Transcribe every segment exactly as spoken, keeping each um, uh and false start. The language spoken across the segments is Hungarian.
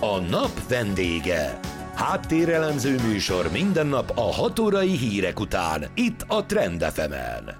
A nap vendége. Háttérelemző műsor minden nap a hat órai hírek után, itt a Trend ef emen.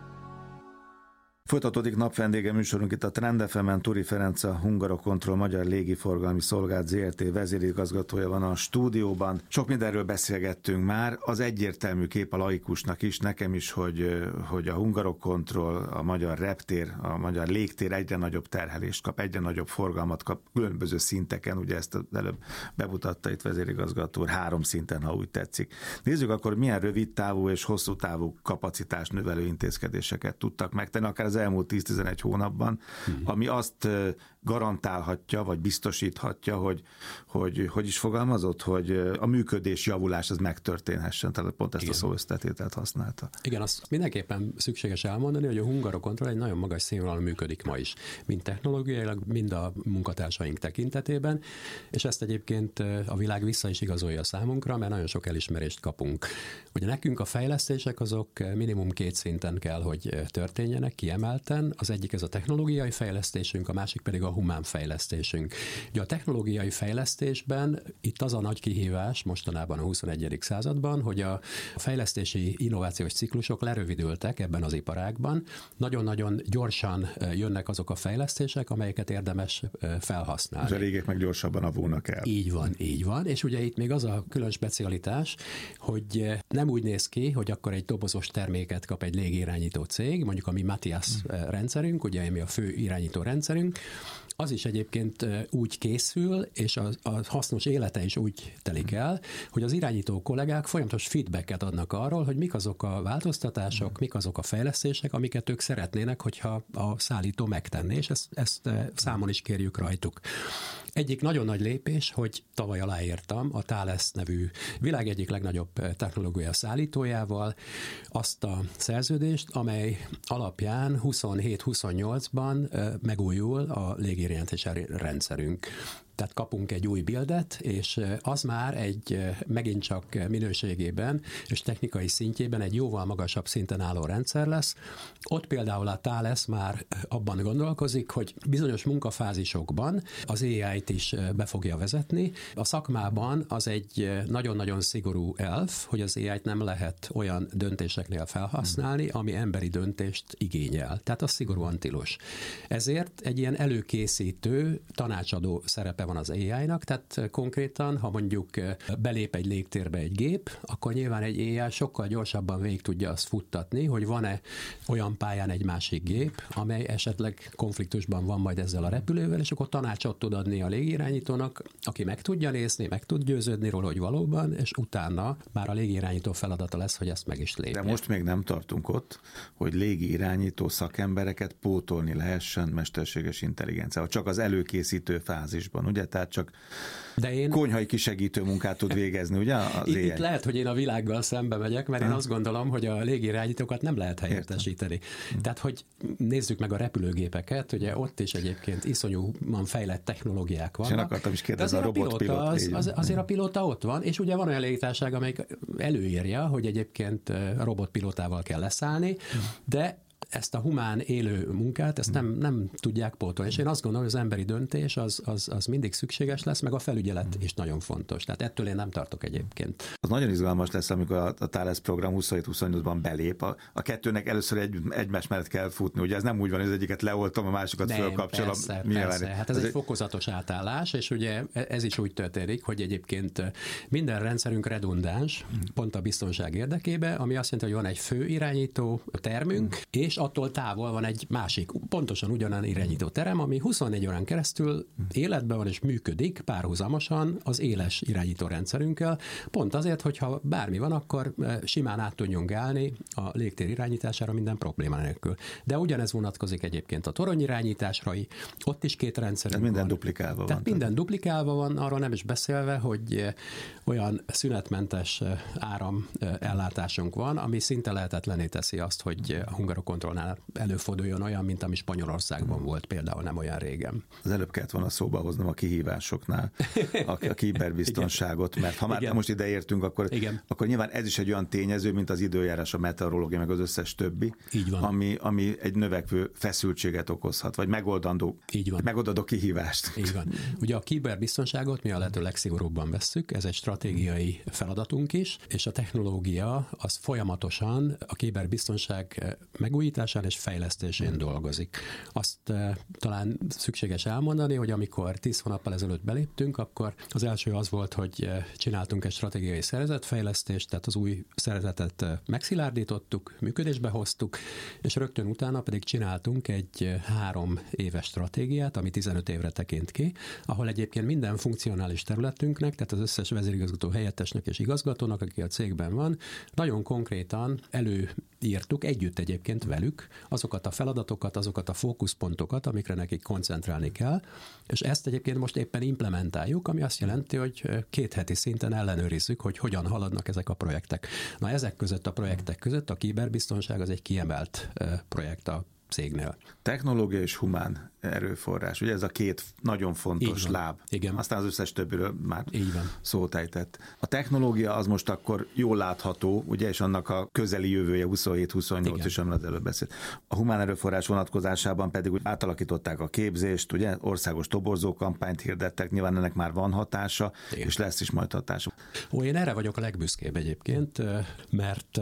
Folytatódik napvendége műsorunk itt a Trend ef emen. Turi Ferenc, a Hungarocontrol Magyar Légiforgalmi Szolgálat zé er té vezérigazgatója van a stúdióban. Sok mindenről beszélgettünk már, az egyértelmű kép a laikusnak is, nekem is, hogy, hogy a Hungarocontrol, a magyar reptér, a magyar légtér egyre nagyobb terhelést kap, egyre nagyobb forgalmat kap különböző szinteken, ugye ezt előbb bemutatta itt vezérigazgató, három szinten, ha úgy tetszik. Nézzük akkor, milyen rövid távú és hosszú távú kapacitás növelő intézkedéseket tudtak megtenni, akár az elmúlt tíz-tizenegy hónapban, hmm. ami azt garantálhatja, vagy biztosíthatja, hogy, hogy hogy is fogalmazott, hogy a működés javulás az megtörténhessen, tehát pont ezt Igen. a szóösszetételt használta. Igen, azt mindenképpen szükséges elmondani, hogy a Hungarocontrol egy nagyon magas színvonalon működik ma is, mind technológiailag, mind a munkatársaink tekintetében, és ezt egyébként a világ vissza is igazolja számunkra, mert nagyon sok elismerést kapunk. Ugye nekünk a fejlesztések azok minimum két szinten kell, hogy történjenek, kiemelten. Az egyik ez a technológiai fejlesztésünk, a másik pedig a humán fejlesztésünk. Ugye a technológiai fejlesztésben itt az a nagy kihívás mostanában a huszonegyedik században, hogy a fejlesztési innovációs ciklusok lerövidültek ebben az iparágban. Nagyon-nagyon gyorsan jönnek azok a fejlesztések, amelyeket érdemes felhasználni. És a régek meg gyorsabban avulnak el. Így van, így van. És ugye itt még az a külön specialitás, hogy nem úgy néz ki, hogy akkor egy dobozos terméket kap egy légirányító cég, mondjuk a mi Matthias rendszerünk, ugye ami a fő irányító rendszerünk, az is egyébként úgy készül, és a, a hasznos élete is úgy telik el, hogy az irányító kollégák folyamatos feedbacket adnak arról, hogy mik azok a változtatások, mik azok a fejlesztések, amiket ők szeretnének, hogyha a szállító megtenné, és ezt, ezt számon is kérjük rajtuk. Egyik nagyon nagy lépés, hogy tavaly aláírtam a Thales nevű világ egyik legnagyobb technológia szállítójával azt a szerződést, amely alapján huszonhét-huszonnyolcban megújul a légirányítási rendszerünk. Tehát kapunk egy új buildet, és az már egy megint csak minőségében és technikai szintjében egy jóval magasabb szinten álló rendszer lesz. Ott például a Thales már abban gondolkozik, hogy bizonyos munkafázisokban az á í-t is be fogja vezetni. A szakmában az egy nagyon-nagyon szigorú elv, hogy az á í-t nem lehet olyan döntéseknél felhasználni, ami emberi döntést igényel. Tehát az szigorúan tilos. Ezért egy ilyen előkészítő, tanácsadó szerepe van az á í-nak, tehát konkrétan, ha mondjuk belép egy légtérbe egy gép, akkor nyilván egy á í sokkal gyorsabban végig tudja azt futtatni, hogy van-e olyan pályán egy másik gép, amely esetleg konfliktusban van majd ezzel a repülővel, és akkor tanácsot tud adni a légirányítónak, aki meg tudja nézni, meg tud győződni róla, hogy valóban, és utána már a légirányító feladata lesz, hogy ezt meg is lépje. De most még nem tartunk ott, hogy légirányító szakembereket pótolni lehessen mesterséges intelligenciával, csak az előkészítő fázisban, ugye? Tehát csak de én... konyhai kisegítő munkát tud végezni, ugye? Az itt, itt lehet, hogy én a világgal szembe megyek, mert ha? én azt gondolom, hogy a légirányítókat nem lehet helyettesíteni. Értem. Tehát, hogy nézzük meg a repülőgépeket, ugye ott is egyébként iszonyúan fejlett technológiák vannak. És én akartam is kérdezni, a robotpilóta. Az, az, azért a pilóta ott van, és ugye van olyan légitársaság, amelyik előírja, hogy egyébként robotpilótával kell leszállni, de ezt a humán élő munkát, ezt nem, nem tudják pótolni. És én azt gondolom, hogy az emberi döntés az, az, az mindig szükséges lesz, meg a felügyelet is nagyon fontos. Tehát ettől én nem tartok egyébként. Az nagyon izgalmas lesz, amikor a, a Thales program huszonhét-huszonnyolcban belép. A, a kettőnek először egy, egymás mellett kell futni. Ugye ez nem úgy van, hogy az egyiket leoltom, a másikat nem, fölkapcsolom. Persze, persze. Hát ez, ez egy fokozatos átállás, és ugye ez is úgy történik, hogy egyébként minden rendszerünk redundáns, pont a biztonság érdekében, ami azt jelenti, hogy van egy fő irányító termünk, és attól távol van egy másik, pontosan ugyanolyan irányító terem, ami huszonnégy órán keresztül életben van és működik párhuzamosan az éles irányító rendszerünkkel, pont azért, hogyha bármi van, akkor simán át tudjunk állni a légtér irányítására minden probléma nélkül. De ugyanez vonatkozik egyébként a torony irányításra, ott is két rendszerünk minden van. duplikálva van. Tehát minden duplikálva van, arról nem is beszélve, hogy olyan szünetmentes áram ellátásunk van, ami szinte lehetetlené teszi azt, hogy a Hungarocontrol Eurocontrolnál előforduljon olyan, mint ami Spanyolországban hmm. volt például nem olyan régen. Az előbb kellett volna szóba hoznom a kihívásoknál a, a kiberbiztonságot, mert ha már Igen. most ide értünk, akkor, akkor nyilván ez is egy olyan tényező, mint az időjárás, a meteorológia, meg az összes többi, ami, ami egy növekvő feszültséget okozhat, vagy megoldandó, megoldandó kihívást. Így van. Ugye a kiberbiztonságot mi a lehető legszigorúbban vesszük, ez egy stratégiai feladatunk is, és a technológia az folyamatosan a kiberbiztonság megújításán és fejlesztésén dolgozik. Azt e, talán szükséges elmondani, hogy amikor tíz hónappal ezelőtt beléptünk, akkor az első az volt, hogy csináltunk egy stratégiai szervezetfejlesztést, tehát az új szervezetet megszilárdítottuk, működésbe hoztuk, és rögtön utána pedig csináltunk egy három éves stratégiát, ami tizenöt évre tekint ki, ahol egyébként minden funkcionális területünknek, tehát az összes vezérigazgató helyettesnek és igazgatónak, aki a cégben van, nagyon konkrétan előírtuk együtt egyébként velük azokat a feladatokat, azokat a fókuszpontokat, amikre nekik koncentrálni kell, és ezt egyébként most éppen implementáljuk, ami azt jelenti, hogy két heti szinten ellenőrizzük, hogy hogyan haladnak ezek a projektek. Na ezek között a projektek között a kiberbiztonság az egy kiemelt projekt a cégnél. Technológia és humán erőforrás. Ugye ez a két nagyon fontos láb. Igen. Aztán az összes többiről már szót ejtett. A technológia az most akkor jól látható, ugye, és annak a közeli jövője huszonhét huszonnyolc is, amiről az előbb beszélt. A humán erőforrás vonatkozásában pedig úgy átalakították a képzést, ugye, országos toborzó kampányt hirdettek, nyilván ennek már van hatása, Igen. és lesz is majd hatása. Ó, én erre vagyok a legbüszkébb egyébként, mert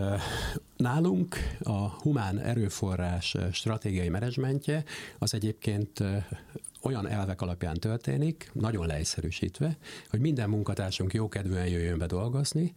nálunk a humán erőforrás stratégiai menedzsmentje az egyébként olyan elvek alapján történik, nagyon leegyszerűsítve, hogy minden munkatársunk jókedvűen jöjjön be dolgozni,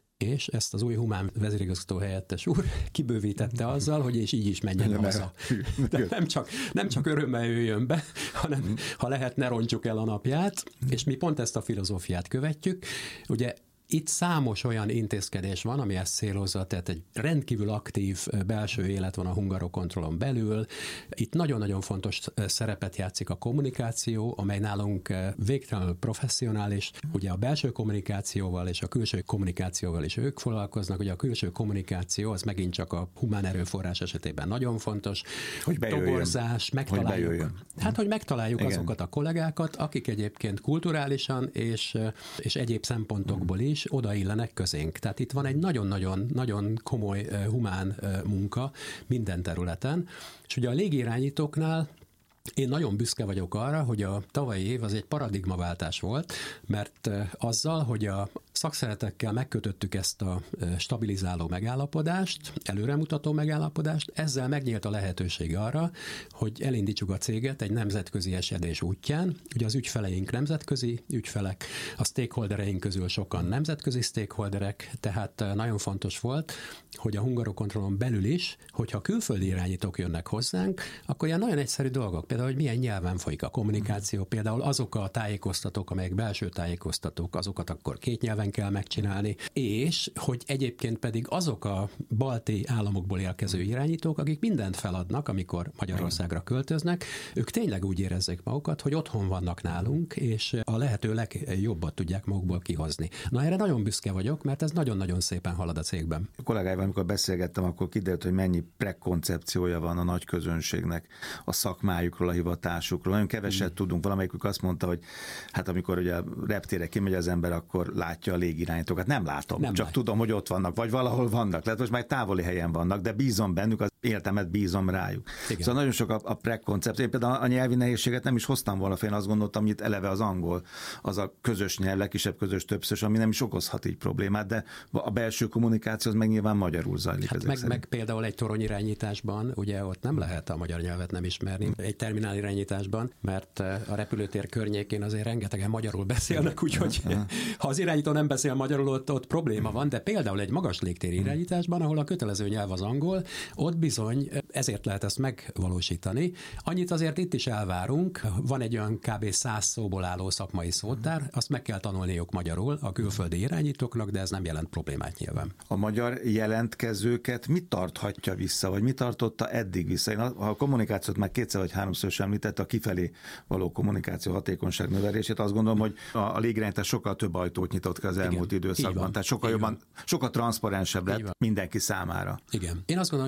és ezt az új humán vezérigazgató helyettes úr kibővítette azzal, hogy és így is menjen haza. De nem csak, nem csak örömmel jöjjön be, hanem ha lehet, ne rontsuk el a napját, és mi pont ezt a filozófiát követjük. Ugye itt számos olyan intézkedés van, ami ezt célozza, tehát egy rendkívül aktív belső élet van a Hungarocontrolon belül. Itt nagyon-nagyon fontos szerepet játszik a kommunikáció, amely nálunk végtelenül professzionális. Ugye a belső kommunikációval és a külső kommunikációval is ők foglalkoznak. Ugye a külső kommunikáció az megint csak a humán erőforrás esetében nagyon fontos. Hogy bejöjjön. Toborzás, megtaláljuk. Hogy hát, hogy megtaláljuk Igen. azokat a kollégákat, akik egyébként kulturálisan és, és egyéb szempontokból is odaillenek közénk. Tehát itt van egy nagyon-nagyon nagyon komoly humán munka minden területen, és ugye a légirányítóknál én nagyon büszke vagyok arra, hogy a tavalyi év az egy paradigmaváltás volt, mert azzal, hogy a szakszeretekkel megkötöttük ezt a stabilizáló megállapodást, előremutató megállapodást, ezzel megnyílt a lehetőség arra, hogy elindítsuk a céget egy nemzetközi esedés útján. Ugye az ügyfeleink nemzetközi ügyfelek, a stakeholdereink közül sokan nemzetközi stakeholderek, tehát nagyon fontos volt, hogy a Hungarocontrolon belül is, hogyha külföldi irányítók jönnek hozzánk, akkor ilyen nagyon egyszerű dolgok, például, hogy milyen nyelven folyik a kommunikáció, például azok a tájékoztatók, amelyek belső tájékoztatók, azokat akkor két nyelven kell megcsinálni, és hogy egyébként pedig azok a balti államokból érkező irányítók, akik mindent feladnak, amikor Magyarországra költöznek, ők tényleg úgy érezzék magukat, hogy otthon vannak nálunk, és a lehető legjobbat tudják magukból kihozni. Na erre nagyon büszke vagyok, mert ez nagyon-nagyon szépen halad a cégben. A kollégáival, amikor beszélgettem, akkor kiderült, hogy mennyi prekoncepciója van a nagy közönségnek a szakmájukról, a hivatásukról. Nagyon keveset mm. tudunk. Valamelyikük azt mondta, hogy hát amikor ugye a reptére kimegy az ember, akkor látja a légirányítókat. Nem látom, nem csak lát. Tudom, hogy ott vannak, vagy valahol vannak. Lehet, most már távoli helyen vannak, de bízom bennük, az életemet bízom rájuk. Igen. Szóval nagyon sok a, a prekoncepció. Én például a nyelvi nehézséget nem is hoztam volna fel, én azt gondoltam, hogy itt eleve az angol, az a közös nyelv, legkisebb közös többször, ami nem is okozhat így problémát, de a belső kommunikáció az meg nyilván magyarul zajlik. Hát meg, meg például egy toronyirányításban, ugye ott nem lehet a magyar nyelvet nem ismerni, egy terminálirányításban, mert a repülőtér környékén azért rengetegen magyarul beszélnek, úgyhogy ha az irányító nem beszél magyarul, ott, ott probléma van, de például egy magas légtéri irányításban, ahol a kötelező nyelv az angol, ott bizony ezért lehet ezt megvalósítani. Annyit azért itt is elvárunk, van egy olyan kb. száz szóból álló szakmai szótár, azt meg kell tanulniuk magyarul a külföldi irányítóknak, de ez nem jelent problémát nyilván. A magyar jelentkezőket mit tarthatja vissza, vagy mit tartotta eddig vissza? Én a, a kommunikációt már kétszer vagy háromszor sem említett, a kifelé való kommunikáció hatékonyság növelését, azt gondolom, hogy a, a légirányítás sokkal több ajtót nyitott ki az elmúlt Igen, időszakban, tehát sokkal jobban, sokkal transzparensebb lett mindenki számára. Igen. Én azt gondolom, hogy más volt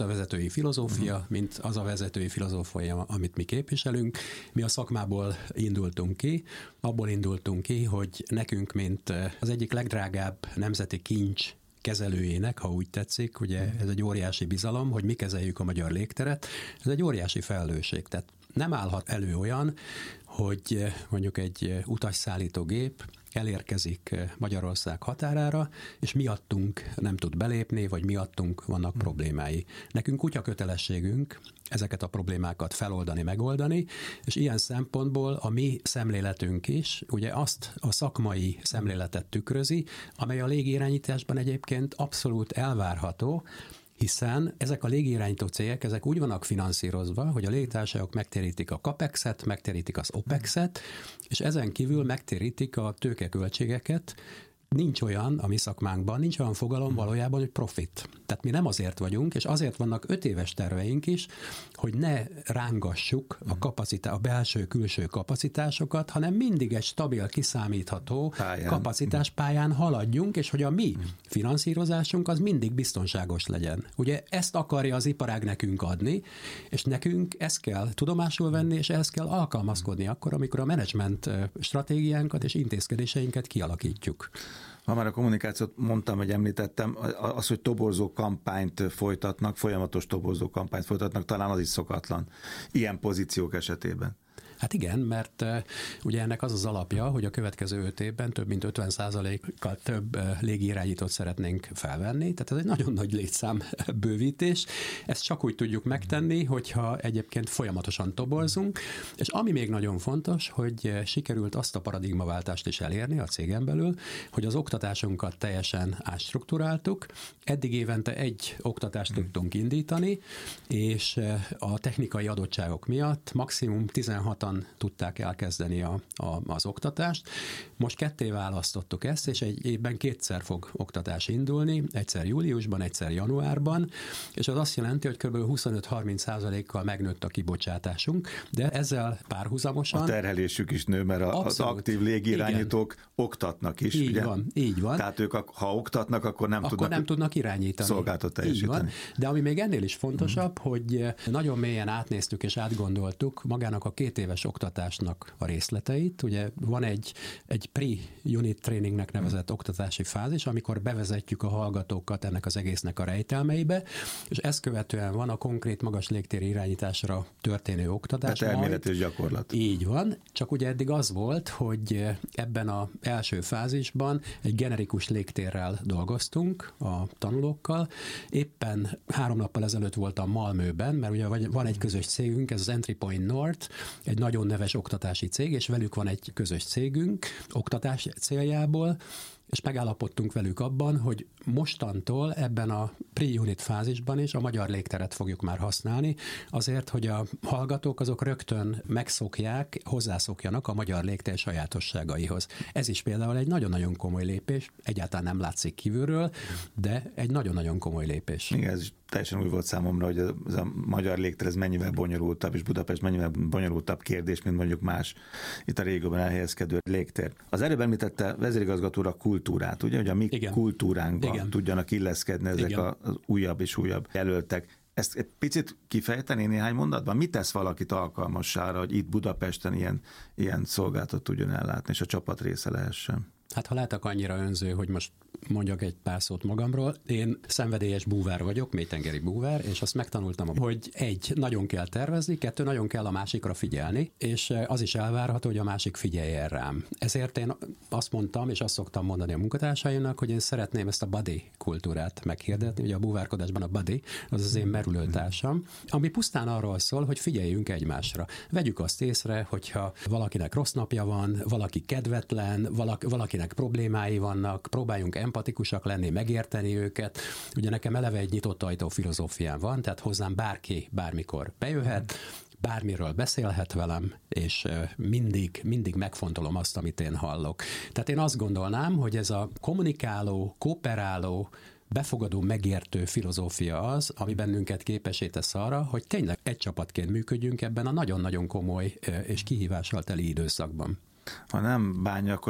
a vezetői filozófia, mint az a vezetői filozófia, amit mi képviselünk. Mi a szakmából indultunk ki, abból indultunk ki, hogy nekünk, mint az egyik legdrágább nemzeti kincs kezelőjének, ha úgy tetszik, ugye ez egy óriási bizalom, hogy mi kezeljük a magyar légteret, ez egy óriási felelősség. Tehát nem állhat elő olyan, hogy mondjuk egy utasszállító gép elérkezik Magyarország határára, és miattunk nem tud belépni, vagy miattunk vannak problémái. Nekünk kutya kötelességünk ezeket a problémákat feloldani, megoldani, és ilyen szempontból a mi szemléletünk is ugye azt a szakmai szemléletet tükrözi, amely a légirányításban egyébként abszolút elvárható, hiszen ezek a légirányító cégek, ezek úgy vannak finanszírozva, hogy a légitársaságok megtérítik a CAPEX-et, megtérítik az OPEX-et, és ezen kívül megtérítik a tőkeköltségeket. Nincs olyan a mi szakmánkban, nincs olyan fogalom valójában, hogy profit. Tehát mi nem azért vagyunk, és azért vannak öt éves terveink is, hogy ne rángassuk a, kapacitá- a belső-külső kapacitásokat, hanem mindig egy stabil, kiszámítható pályán. kapacitáspályán haladjunk, és hogy a mi finanszírozásunk az mindig biztonságos legyen. Ugye ezt akarja az iparág nekünk adni, és nekünk ezt kell tudomásul venni, és ezt kell alkalmazkodni akkor, amikor a menedzsment stratégiánkat és intézkedéseinket kialakítjuk. Ha már a kommunikációt mondtam, hogy említettem, az, hogy toborzó kampányt folytatnak, folyamatos toborzó kampányt folytatnak, talán az is szokatlan ilyen pozíciók esetében. Hát igen, mert uh, ugye ennek az az alapja, hogy a következő öt évben több mint ötven százalékkal több uh, légirányítót szeretnénk felvenni, tehát ez egy nagyon nagy létszám bővítés. Ezt csak úgy tudjuk megtenni, hogyha egyébként folyamatosan toborzunk, és ami még nagyon fontos, hogy sikerült azt a paradigmaváltást is elérni a cégen belül, hogy az oktatásunkat teljesen átstruktúráltuk. Eddig évente egy oktatást tudtunk indítani, és a technikai adottságok miatt maximum tizenhatan tudták elkezdeni a, a, az oktatást. Most ketté választottuk ezt, és egy évben kétszer fog oktatás indulni, egyszer júliusban, egyszer januárban, és az azt jelenti, hogy kb. huszonöt-harminc százalékkal megnőtt a kibocsátásunk, de ezzel párhuzamosan... A terhelésük is nő, mert a, az aktív légirányítók igen. oktatnak is. Így ugye? van, így van. Tehát ők, ha oktatnak, akkor nem, akkor tudnak, nem tudnak irányítani. Szolgáltat teljesíteni. De ami még ennél is fontosabb, mm. hogy nagyon mélyen átnéztük és átgondoltuk magának a két éves oktatásnak a részleteit. Ugye van egy, egy pre-unit trainingnek nevezett mm. oktatási fázis, amikor bevezetjük a hallgatókat ennek az egésznek a rejtelmeibe, és ezt követően van a konkrét magas légtéri irányításra történő oktatás. Tehát elmélet és gyakorlat. Így van, csak ugye eddig az volt, hogy ebben az első fázisban egy generikus légtérrel dolgoztunk a tanulókkal. Éppen három nappal ezelőtt voltam Malmöben, mert ugye van egy közös cégünk, ez az Entry Point North, egy nagyon neves oktatási cég, és velük van egy közös cégünk oktatás céljából, és megállapodtunk velük abban, hogy mostantól ebben a pre-unit fázisban is a magyar légteret fogjuk már használni, azért, hogy a hallgatók azok rögtön megszokják, hozzászokjanak a magyar légtér sajátosságaihoz. Ez is például egy nagyon-nagyon komoly lépés, egyáltalán nem látszik kívülről, de egy nagyon-nagyon komoly lépés. Igen, ez is teljesen új volt számomra, hogy ez a magyar légtér ez mennyivel bonyolultabb, és Budapest mennyivel bonyolultabb kérdés, mint mondjuk más itt a régióban elhelyezkedő légtér. Az előbb említette vezérigazgatóra a kultúrát, ugye, hogy a mi Igen. kultúránkban Igen. tudjanak illeszkedni ezek Igen. az újabb és újabb jelöltek. Ezt egy picit kifejteni néhány mondatban? Mit tesz valakit alkalmassára, hogy itt Budapesten ilyen, ilyen szolgáltat tudjon ellátni, és a csapat része lehessen? Hát ha lehetek annyira önző, hogy most mondjak egy pár szót magamról. Én szenvedélyes búvár vagyok, mélytengeri búvár, és azt megtanultam, hogy egy, nagyon kell tervezni, kettő, nagyon kell a másikra figyelni, és az is elvárható, hogy a másik figyeljen rám. Ezért én azt mondtam, és azt szoktam mondani a munkatársaimnak, hogy én szeretném ezt a buddy kultúrát meghirdetni. Ugye a búvárkodásban a buddy, az az én merülőtársam, ami pusztán arról szól, hogy figyeljünk egymásra. Vegyük azt észre, hogyha valakinek rossz napja van, valaki kedvetlen, valaki, valakinek problémái vannak, próbáljunk empatikusak lenni, megérteni őket. Ugye nekem eleve egy nyitott ajtó filozófiám van, tehát hozzám bárki bármikor bejöhet, bármiről beszélhet velem, és mindig, mindig megfontolom azt, amit én hallok. Tehát én azt gondolnám, hogy ez a kommunikáló, kooperáló, befogadó, megértő filozófia az, ami bennünket képessé tesz arra, hogy tényleg egy csapatként működjünk ebben a nagyon-nagyon komoly és kihívással teli időszakban. Ha nem bánja, akkor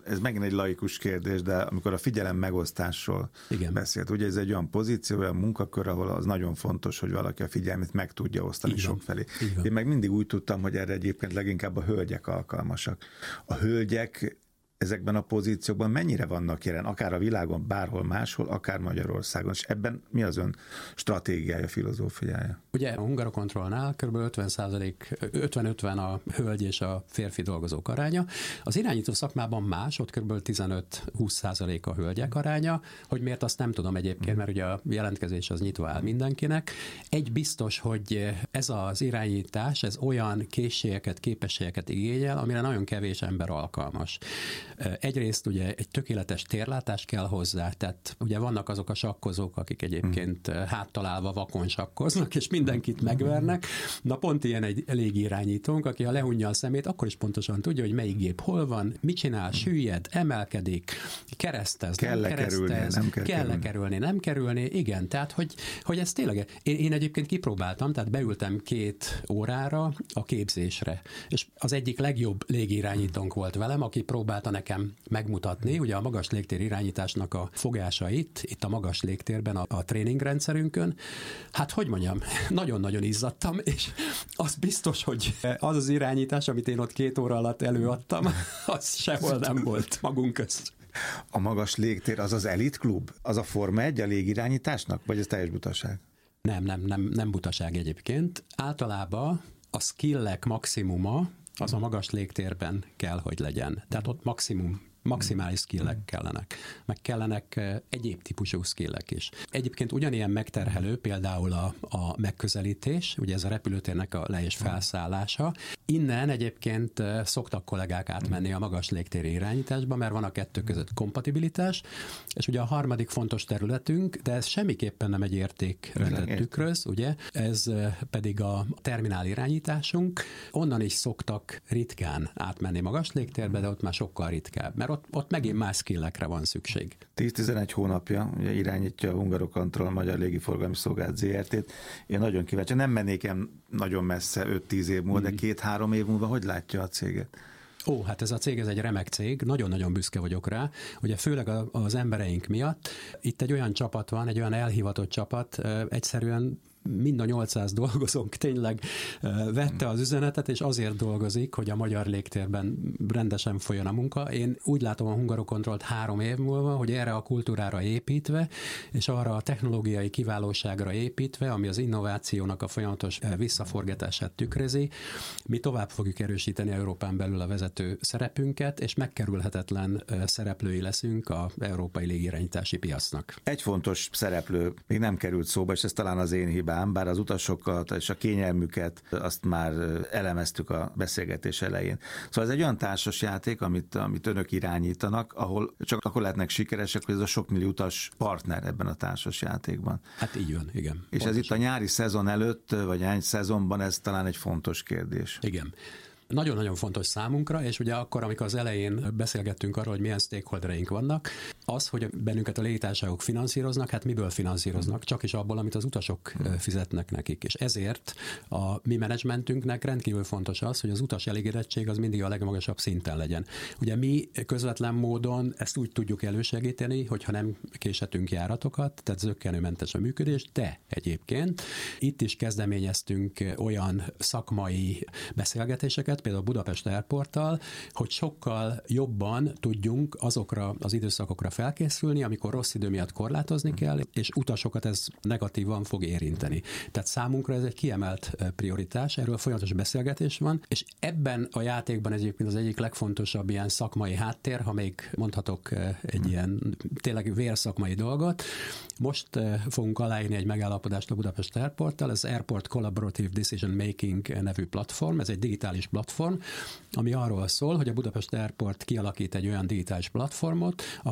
ez megint egy laikus kérdés, de amikor a figyelem megosztásról Igen. beszélt, ugye ez egy olyan pozíció, olyan munkakör, ahol az nagyon fontos, hogy valaki a figyelmét meg tudja osztani sokfelé. Én meg mindig úgy tudtam, hogy erre egyébként leginkább a hölgyek alkalmasak. A hölgyek ezekben a pozíciókban mennyire vannak jelen, akár a világon, bárhol máshol, akár Magyarországon, és ebben mi az ön stratégiája, filozófiája? Ugye a Hungarokontrollnál kb. ötven százalék, ötven-ötven a hölgy és a férfi dolgozók aránya. Az irányító szakmában más, ott kb. tizenöt-húsz százalék a hölgyek aránya, hogy miért azt nem tudom egyébként, mert ugye a jelentkezés az nyitva áll mindenkinek. Egy biztos, hogy ez az irányítás, ez olyan készségeket, képességeket igényel, amire nagyon kevés ember alkalmas. Egyrészt ugye egy tökéletes térlátás kell hozzá, tehát ugye vannak azok a sakkozók, akik egyébként háttal állva vakon sakkoznak, és mindenkit megvernek. Na pont ilyen egy légirányítónk, aki ha lehunja a szemét, akkor is pontosan tudja, hogy melyik gép hol van, mit csinál, süllyed, emelkedik, keresztez, kell nem keresztez, kerülni, nem kell, kell kerülni. kerülni, nem kerülni, igen, tehát hogy, hogy ez tényleg, én, én egyébként kipróbáltam, tehát beültem két órára a képzésre, és az egyik legjobb légirányítónk volt velem, aki próbálta nekem megmutatni, ugye a magas légtér irányításnak a fogásait, itt a magas légtérben, a, a tréningrendszerünkön. Hát, hogy mondjam, nagyon-nagyon izzadtam, és az biztos, hogy az az irányítás, amit én ott két óra alatt előadtam, az sehol nem volt magunk közt. A magas légtér az az elit klub? Az a Forma egy a légirányításnak? Vagy ez teljes butaság? Nem, nem, nem, nem butaság egyébként. Általában a skillek maximuma az a magas légtérben kell, hogy legyen. Tehát ott maximum, maximális skillek kellenek. Meg kellenek egyéb típusú skillek is. Egyébként ugyanilyen megterhelő például a, a megközelítés, ugye ez a repülőtérnek a le- és felszállása. Innen egyébként szoktak kollégák átmenni a magas légtéri irányításba, mert van a kettő között kompatibilitás, és ugye a harmadik fontos területünk, de ez semmiképpen nem egy értékrendet tükröz, ugye, ez pedig a terminál irányításunk. Onnan is szoktak ritkán átmenni magas légtérbe, de ott már sokkal ritkább, mert ott, ott megint más skillekre van szükség. tíz-tizenegy hónapja ugye irányítja a Hungarokontroll Magyar Légiforgalmi Szolgálat zé er té-t. Én nagyon kíváncsi, nem mennék el nagyon messze öt-tíz év múlva, mm. de két-három év múlva hogy látja a céget? Ó, hát ez a cég, ez egy remek cég, nagyon-nagyon büszke vagyok rá, ugye főleg az embereink miatt. Itt egy olyan csapat van, egy olyan elhivatott csapat, egyszerűen mind a nyolcszáz dolgozónk tényleg vette az üzenetet, és azért dolgozik, hogy a magyar légtérben rendesen folyjon a munka. Én úgy látom a Hungarokontrollt három év múlva, hogy erre a kultúrára építve, és arra a technológiai kiválóságra építve, ami az innovációnak a folyamatos visszaforgatását tükrözi, mi tovább fogjuk erősíteni Európán belül a vezető szerepünket, és megkerülhetetlen szereplői leszünk az európai légirányítási piacnak. Egy fontos szereplő még nem került szóba, és ez talán az én hibám, bár az utasokat és a kényelmüket azt már elemeztük a beszélgetés elején. Szóval ez egy olyan társasjáték, amit, amit önök irányítanak, ahol csak akkor lehetnek sikeresek, hogy ez a sok millió utas partner ebben a társasjátékban. Hát így van, igen. És pontosan. Ez itt a nyári szezon előtt, vagy hány szezonban ez talán egy fontos kérdés. Igen. Nagyon-nagyon fontos számunkra, és ugye akkor, amikor az elején beszélgettünk arról, hogy milyen stakeholdereink vannak, az, hogy bennünket a légitársaságok finanszíroznak, hát miből finanszíroznak? Csak is abból, amit az utasok fizetnek nekik. És ezért a mi menedzsmentünknek rendkívül fontos az, hogy az utas elégedettség az mindig a legmagasabb szinten legyen. Ugye mi közvetlen módon ezt úgy tudjuk elősegíteni, hogyha nem késhetünk járatokat, tehát zökkenőmentes a működés, de egyébként itt is kezdeményeztünk olyan szakmai beszélgetéseket, például Budapest Airporttal, hogy sokkal jobban tudjunk azokra az időszakokra felkészülni, amikor rossz idő miatt korlátozni kell, és utasokat ez negatívan fog érinteni. Tehát számunkra ez egy kiemelt prioritás, erről folyamatos beszélgetés van, és ebben a játékban ez egyébként az egyik legfontosabb ilyen szakmai háttér, ha még mondhatok egy ilyen tényleg vérszakmai dolgot. Most fogunk aláírni egy megállapodást a Budapest Airporttal, ez Airport Collaborative Decision Making nevű platform, ez egy digitális platform, ami arról szól, hogy a Budapest Airport kialakít egy olyan digitális platformot, ahol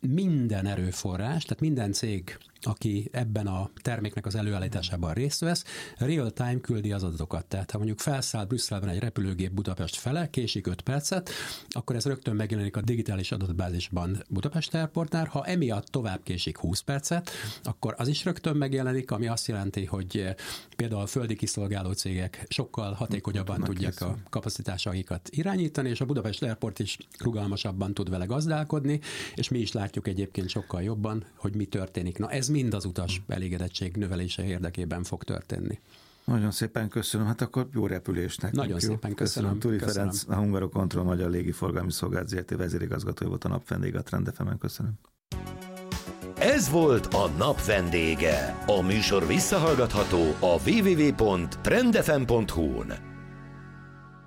minden erőforrás, tehát minden cég, aki ebben a terméknek az előállításában részt vesz, real-time küldi az adatokat. Tehát ha mondjuk felszáll Brüsszelben egy repülőgép Budapest fele, késik öt percet, akkor ez rögtön megjelenik a digitális adatbázisban Budapest Airportnál. Ha emiatt tovább késik húsz percet, akkor az is rögtön megjelenik, ami azt jelenti, hogy például a földi kiszolgáló cégek sokkal hatékonyabban Tudnak tudják készül. a kapacitásaikat irányítani, és a Budapest Airport is rugalmasabban tud vele gazdálkodni, és mi is látjuk egyébként sokkal jobban, hogy mi történik. Na ez mind az utas elégedettség növelése érdekében fog történni. Nagyon szépen köszönöm, hát akkor jó repülésnek. Nagyon jó. szépen köszönöm. Turi köszönöm. Ferenc, a Hungarocontrol Magyar Légiforgalmi Szolgálat zé er té vezérigazgatója volt a nap vendége a Trend ef emen. Köszönöm. Ez volt a nap vendége. A műsor visszahallgatható a double-u double-u double-u pont trend f m pont hu-n.